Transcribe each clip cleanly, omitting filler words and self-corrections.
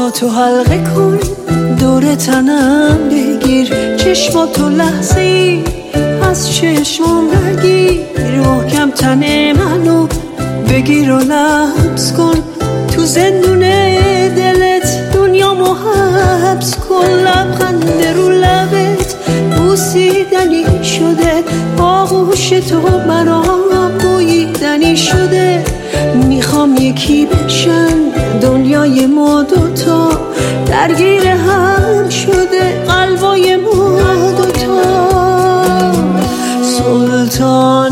تو حلقه کن، دور تنم بگیر، چشماتو لحظه ای از چشمام نگیر، محکم تن منو بگیر و لمس کن، تو زندون دلت دنیامو حبس کن، لبخند رو لبت بوسیدنی شده، آغوش تو برام بویدنی شده، میخوام یکی بشن دنیای ما دوتا، درگیر هم شده قلبای ما دوتا، سلطان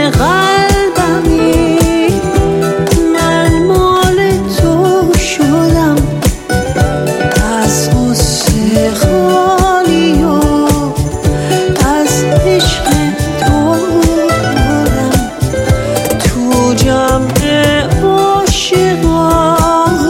قلبمی من مال تو شدم، از غصه خالی و از عشق تو بودم، تو جمع عاشقا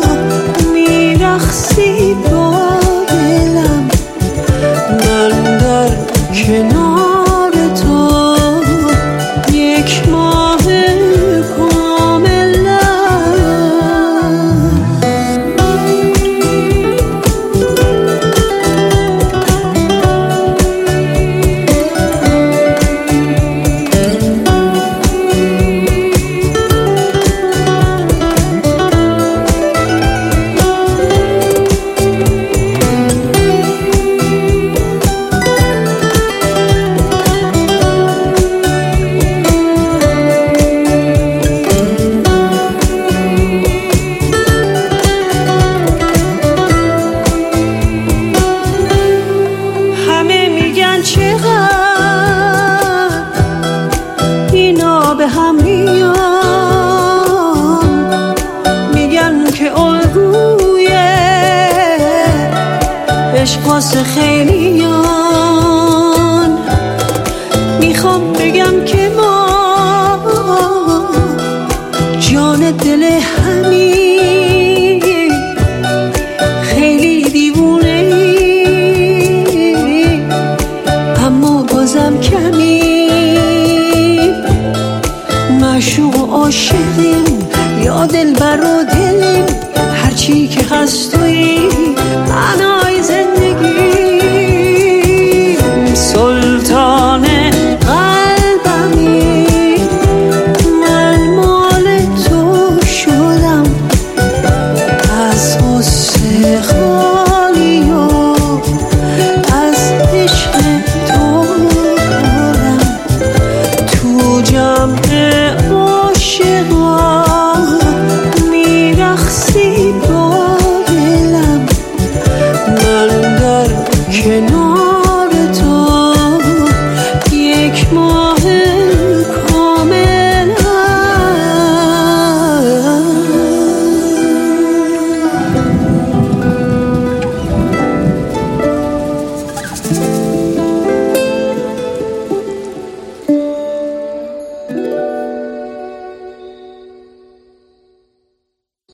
میرقصی با دلم، من در کنار تو یک ماه کاملا. همه میگن چقدر اینا به هم میان، میگن که الگوی عشق واسه خیلیان، میخوام بگم که ما جان دل همین خیلی دیوونه ای، اما بازم کمی معشوق و عاشقیم، یا دلبر و دلیم، هرچی که هست تویی